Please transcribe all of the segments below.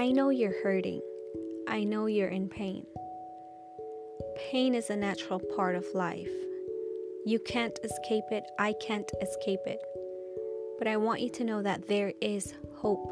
I know you're hurting. I know you're in pain. Pain is a natural part of life. You can't escape it. I can't escape it. But I want you to know that there is hope.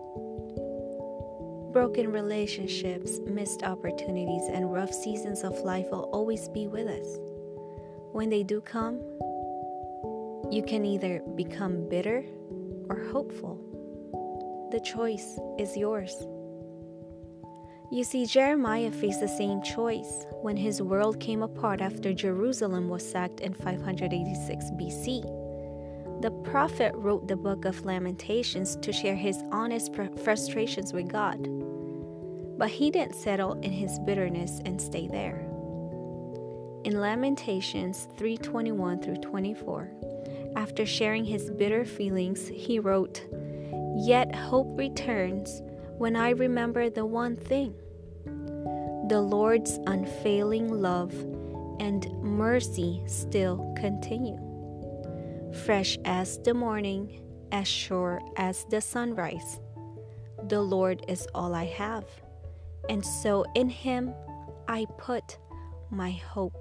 Broken relationships, missed opportunities, and rough seasons of life will always be with us. When they do come, you can either become bitter or hopeful. The choice is yours. You see, Jeremiah faced the same choice when his world came apart after Jerusalem was sacked in 586 BC. The prophet wrote the book of Lamentations to share his honest frustrations with God. But he didn't settle in his bitterness and stay there. In Lamentations 3:21 through 24, after sharing his bitter feelings, he wrote, "Yet hope returns when I remember the one thing. The Lord's unfailing love and mercy still continue. Fresh as the morning, as sure as the sunrise. The Lord is all I have, and so in Him I put my hope."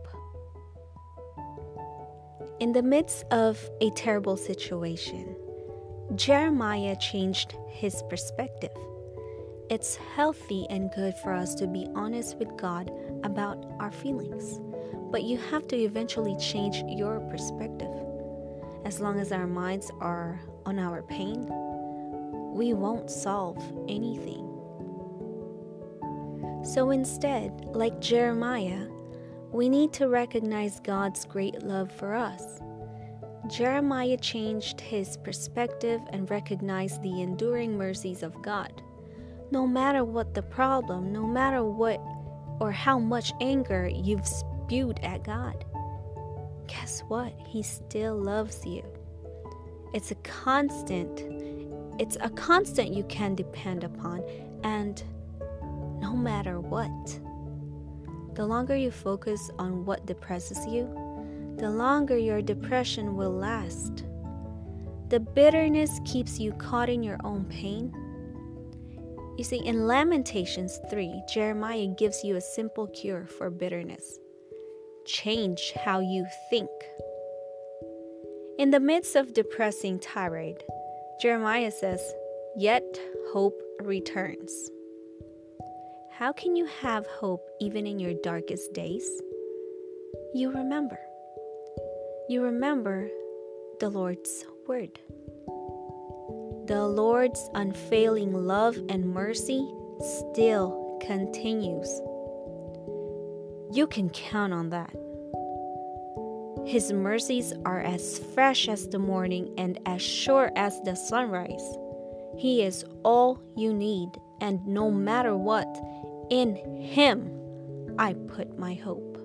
In the midst of a terrible situation, Jeremiah changed his perspective. It's healthy and good for us to be honest with God about our feelings, but you have to eventually change your perspective. As long as our minds are on our pain, we won't solve anything. So instead, like Jeremiah, we need to recognize God's great love for us. Jeremiah changed his perspective and recognized the enduring mercies of God. No matter what the problem, no matter what or how much anger you've spewed at God, guess what? He still loves you. It's a constant you can depend upon, and no matter what. The longer you focus on what depresses you, the longer your depression will last. The bitterness keeps you caught in your own pain. You see, in Lamentations 3, Jeremiah gives you a simple cure for bitterness. Change how you think. In the midst of depressing tirade, Jeremiah says, "Yet hope returns." How can you have hope even in your darkest days? You remember. You remember the Lord's word. The Lord's unfailing love and mercy still continues. You can count on that. His mercies are as fresh as the morning and as sure as the sunrise. He is all you need, and no matter what, in Him I put my hope.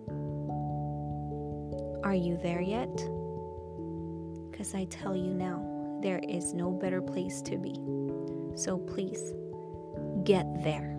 Are you there yet? Because I tell you now, there is no better place to be. So please, get there.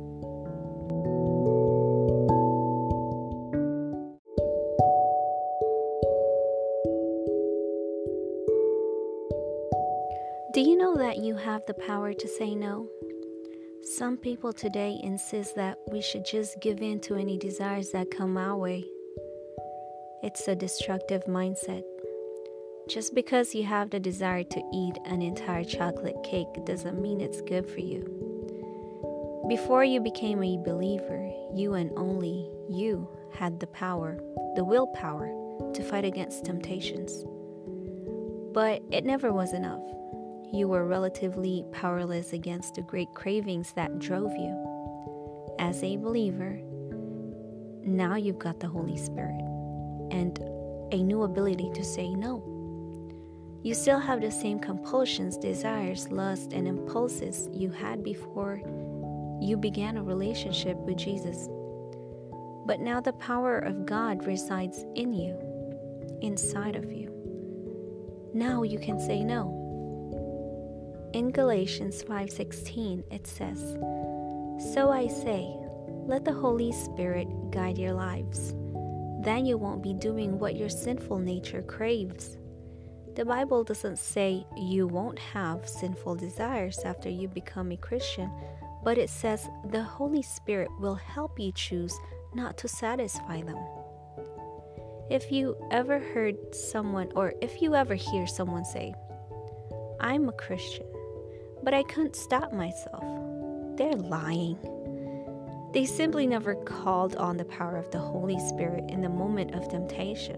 Do you know that you have the power to say no? Some people today insist that we should just give in to any desires that come our way. It's a destructive mindset. Just because you have the desire to eat an entire chocolate cake doesn't mean it's good for you. Before you became a believer, you and only you had the power, the willpower, to fight against temptations. But it never was enough. You were relatively powerless against the great cravings that drove you. As a believer, now you've got the Holy Spirit and a new ability to say no. You still have the same compulsions, desires, lusts, and impulses you had before you began a relationship with Jesus. But now the power of God resides in you, inside of you. Now you can say no. In Galatians 5:16, it says, "So I say, let the Holy Spirit guide your lives. Then you won't be doing what your sinful nature craves." The Bible doesn't say you won't have sinful desires after you become a Christian, but it says the Holy Spirit will help you choose not to satisfy them. If you ever heard someone, or if you ever hear someone say, "I'm a Christian, but I couldn't stop myself," they're lying. They simply never called on the power of the Holy Spirit in the moment of temptation.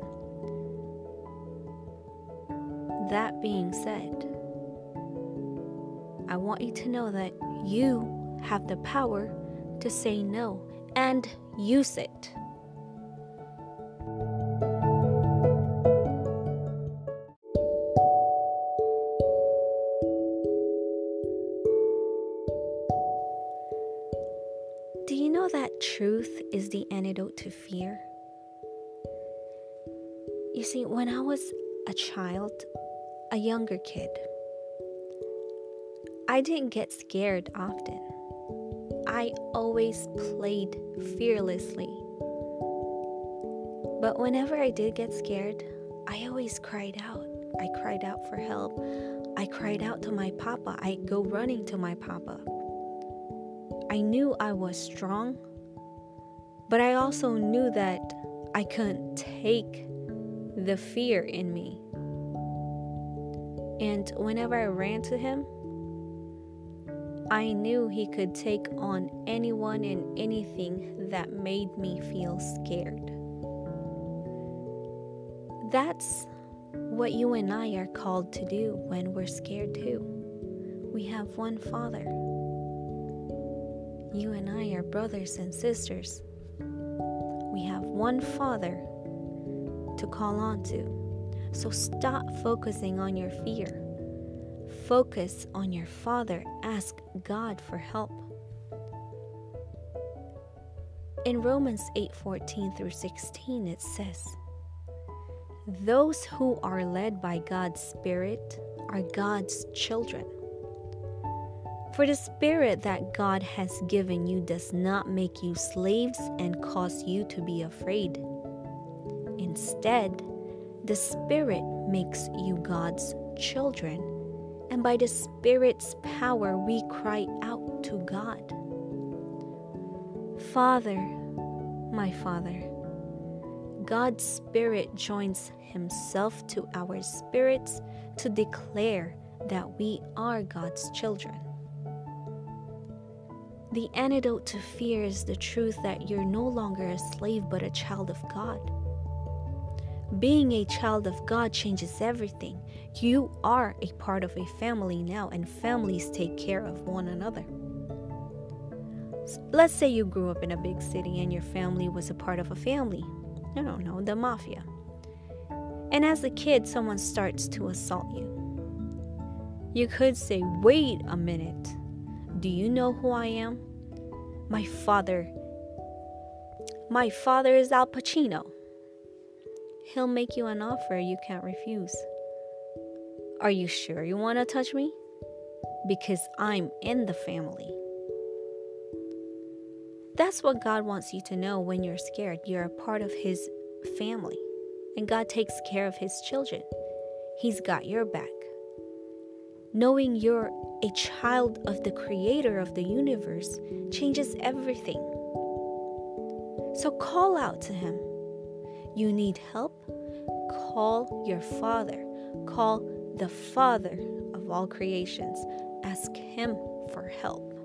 That being said, I want you to know that you have the power to say no and use it. Do you know that truth is the antidote to fear? You see, when I was a child, a younger kid, I didn't get scared often. I always played fearlessly. But whenever I did get scared, I always cried out. I cried out for help. I cried out to my papa. I'd go running to my papa. I knew I was strong, but I also knew that I couldn't take the fear in me. And whenever I ran to him, I knew he could take on anyone and anything that made me feel scared. That's what you and I are called to do when we're scared too. We have one Father. You and I are brothers and sisters. We have one Father to call on to. So stop focusing on your fear. Focus on your Father. Ask God for help. In Romans 8:14 through 16, it says, "Those who are led by God's Spirit are God's children. For the Spirit that God has given you does not make you slaves and cause you to be afraid. Instead, the Spirit makes you God's children, and by the Spirit's power we cry out to God, 'Father, my Father.' God's Spirit joins Himself to our spirits to declare that we are God's children. The antidote to fear is the truth that you're no longer a slave but a child of God. Being a child of God changes everything. You are a part of a family now, and families take care of one another. Let's say you grew up in a big city and your family was a part of a family. I don't know, the mafia. And as a kid, someone starts to assault you. You could say, "Wait a minute. Do you know who I am? My father is Al Pacino." He'll make you an offer you can't refuse. "Are you sure you want to touch me? Because I'm in the family." That's what God wants you to know when you're scared. You're a part of His family, and God takes care of His children. He's got your back. Knowing you're a child of the Creator of the universe changes everything. So call out to Him. You need help? Call your Father. Call the Father of all creations. Ask Him for help.